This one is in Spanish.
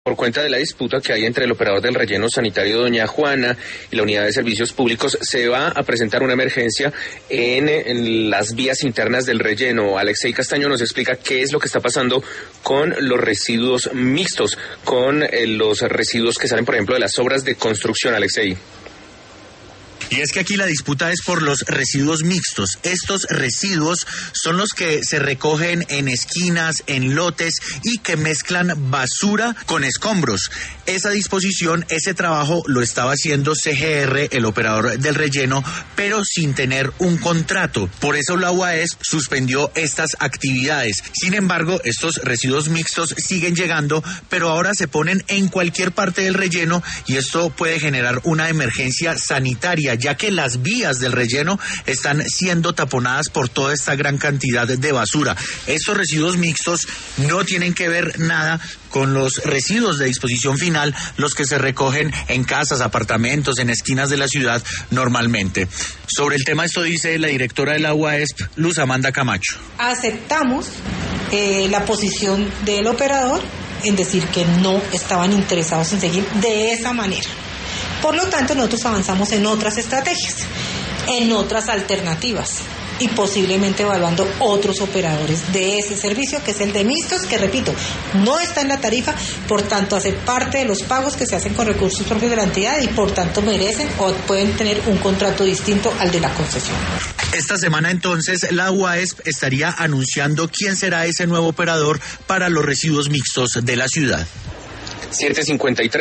por cuenta de la disputa que hay entre el operador del relleno sanitario Doña Juana y la unidad de servicios públicos, se va a presentar una emergencia en las vías internas del relleno. Alexei Castaño nos explica qué es lo que está pasando con los residuos mixtos, con los residuos que salen, por ejemplo, de las obras de construcción. Alexei. Y es que aquí la disputa es por los residuos mixtos. Estos residuos son los que se recogen en esquinas, en lotes y que mezclan basura con escombros. Esa disposición, ese trabajo lo estaba haciendo CGR, el operador del relleno, pero sin tener un contrato. Por eso la UAESP suspendió estas actividades. Sin embargo, estos residuos mixtos siguen llegando, pero ahora se ponen en cualquier parte del relleno y esto puede generar una emergencia sanitaria, ya que las vías del relleno están siendo taponadas por toda esta gran cantidad de basura. Estos residuos mixtos no tienen que ver nada con los residuos de disposición final, los que se recogen en casas, apartamentos, en esquinas de la ciudad normalmente. Sobre el tema esto dice la directora de la UAESP, Luz Amanda Camacho. Aceptamos la posición del operador en decir que no estaban interesados en seguir de esa manera. Por lo tanto, nosotros avanzamos en otras estrategias, en otras alternativas y posiblemente evaluando otros operadores de ese servicio, que es el de mixtos, que repito, no está en la tarifa, por tanto hace parte de los pagos que se hacen con recursos propios de la entidad y por tanto merecen o pueden tener un contrato distinto al de la concesión. Esta semana entonces la UAESP estaría anunciando quién será ese nuevo operador para los residuos mixtos de la ciudad. 7:53.